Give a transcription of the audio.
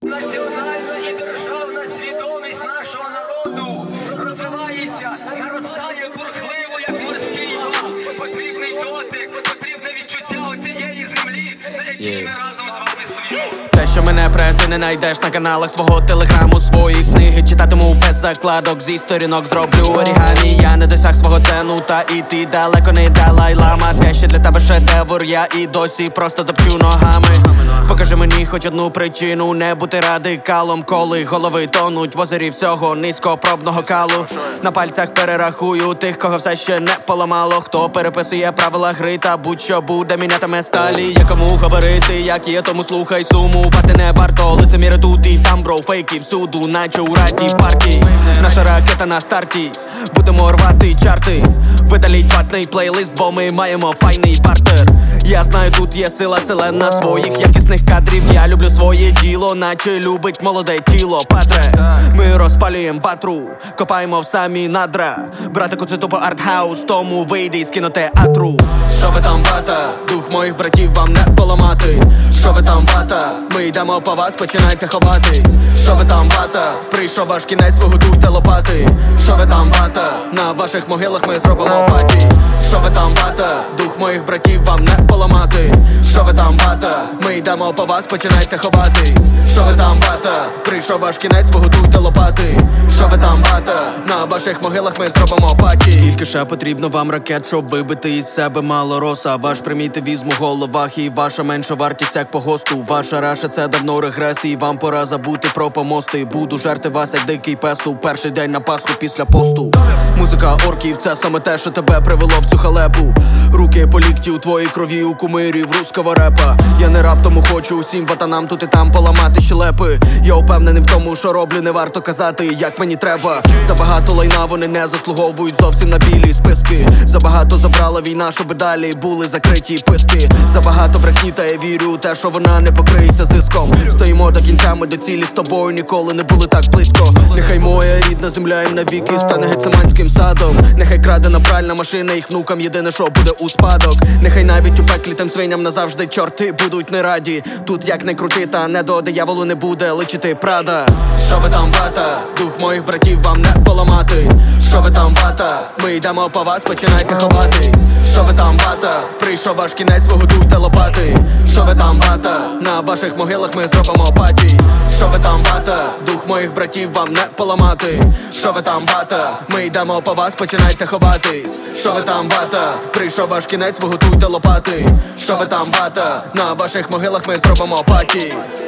Національна і державна свідомість нашого народу розвивається, наростає бурхливо, як морський вал. Потрібний дотик, потрібне відчуття оцієї землі, на якій ми разом з вами стоїмо. Те, що мене ти не знайдеш на каналах свого телеграму, свої книги читатиму без закладок, зі сторінок зроблю орігамі. Я не досяг свого цену, та і ти далеко не Далай-лама. Те, що для тебе шедевр, я і досі просто топчу ногами. Покажи мені хоч одну причину не бути радикалом, коли голови тонуть в озері всього низькопробного калу. На пальцях перерахую тих, кого все ще не поламало, хто переписує правила гри та будь-що буде мінятиме сталі. Якому говорити, як є, тому слухай, сумувати не варто. Лицеміри тут і там, бро, фейки всюду, наче у раді парті. Наша ракета на старті, будемо рвати чарти. Видаліть ватний плейлист, бо ми маємо файний партер. Я знаю, тут є сила селена своїх якісних кадрів. Я люблю своє діло, наче любить молоде тіло. Патре, ми розпалюємо ватру, копаємо в самі надра. Братику, це тупо артхаус, тому вийди з кінотеатру. Що ви там, вата? Дух моїх братів вам не поламати. Що ви там, вата? Ми йдемо по вас, починайте ховатись. Що ви там, вата? Прийшов ваш кінець, ви готуйте лопати. Що ви там, вата? На ваших могилах ми зробимо паті. Що ви там, вата? Дух моїх братів вам не поламати. Що ви там, вата? Ми йдемо по вас, починайте ховатись. Що ви там, вата? Прийшов ваш кінець, ви готуйте лопати. Що ви там, вата? На ваших могилах ми зробимо паті. Скільки ще потрібно вам ракет, щоб вибити із себе мало роса? Ваш примітивізм у головах і ваша менша вартість як по госту. Ваша раша це давно регрес, і вам пора забути про помости. Буду жерти вас як дикий пес у перший день на Пасху після посту. Музика орків, це саме те, що тебе привело в цю халепу. Руки по лікті у твоїй крові, у кумирів руского репа. Я не раб, тому хочу усім ватанам тут і там поламати щелепи. Я упевнений в тому, що роблю, не варто казати, як мені треба. Забагато лайна вони не заслуговують зовсім на білі списки. Забагато забрала війна, щоб далі були закриті писки. Забагато брехні, та я вірю у те, що вона не покриється зиском. Стоїмо до кінця, ми до цілі з тобою ніколи не були так близько. Нехай моя рідна земля їм навіки стане гециманським садом. Нехай крадена пральна машина їх внукам єдине, що буде у спадок. Нехай навіть у пеклі тим свиням назавжди чорти будуть не раді. Тут як не крути, та не до дияволу не буде личити прада. Що ви там, вата? Дух моїх братів вам не поламати. Що ви там, вата? Ми йдемо по вас, починайте ховатись. Що ви там, вата? Прийшов ваш кінець, ви готуйте лопати. Що ви там, вата? На ваших могилах ми зробимо паті. Що ви там, вата? Дух моїх братів вам не поламати. Що ви там, вата? Ми йдемо по вас, починайте ховатись. Що ви там, вата? Прийшов ваш кінець, ви готуйте лопати. Що ви там, вата? На ваших могилах ми зробимо паті.